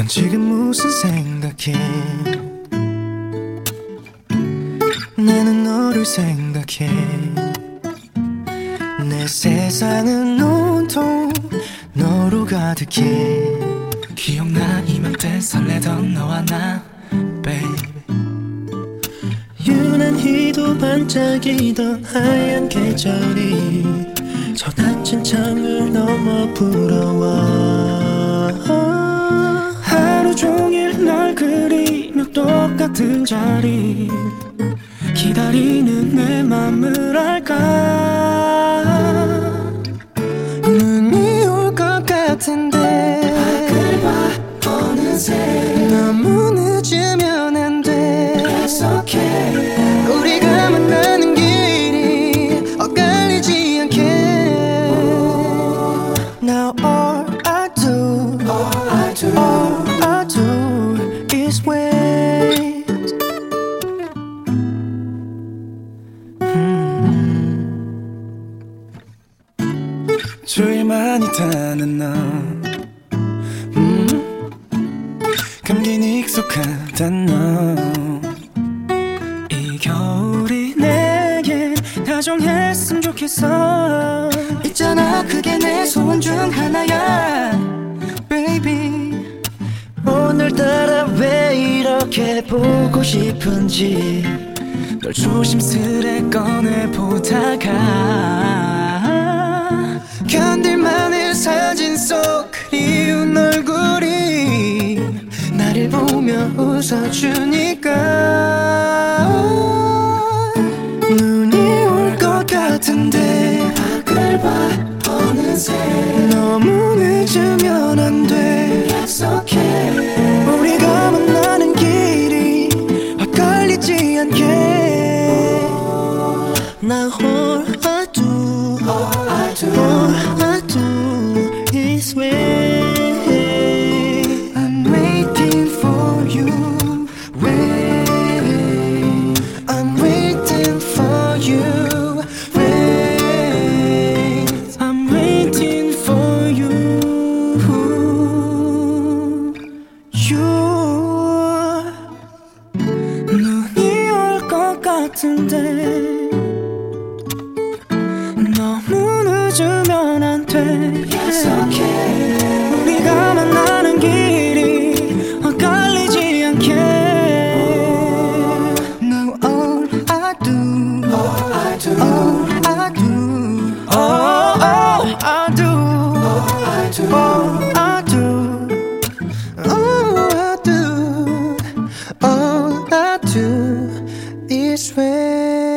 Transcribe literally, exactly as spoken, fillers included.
넌 지금 무슨 생각해? 나는 너를 생각해. 내 세상은 온통 너로 가득해. 기억나 이맘때 설레던 너와 나 baby. 유난히도 반짝이던 하얀 계절이 저 닫힌 창을 넘어 불어와. 하루 종일 널 그리며 똑같은 자리 기다리는 내 맘을 알까. 눈이 올 것 같은데 밖을 봐 어느새 너무 늦으면 안 돼. It's okay. 우리가 만나는 길이 엇갈리지 않게. Now all I do, all I do, all I do is wait. 주위만 있다는 너, 음, 감긴 익숙하단 너. 이 겨울이 내게 다정했으면 좋겠어. 있잖아 그게 내 소원 중 하나야 baby. 오늘따라 왜 이렇게 보고 싶은지 널 조심스레 꺼내보다가 견딜만한 사진 속 그리운 얼굴이 나를 보며 웃어주니까. 눈이 올 것 같은데 밖을 봐 어느새 너무 늦으면 안 돼. It's okay. 우리가 만나는 길이 엇갈리지 않게. Now all I do, all I do, all I do is wait. I'm waiting for you, wait. I'm waiting for you, wait. I'm waiting for you, you. 눈이 올 것 같은데 너무 늦으면 안 돼. It's okay. 우리가 만나는 길이 엇갈리지 않게. Now all I do, all I do, all I do, all, all I do, all I do, all I do, all I do, all I do is wait.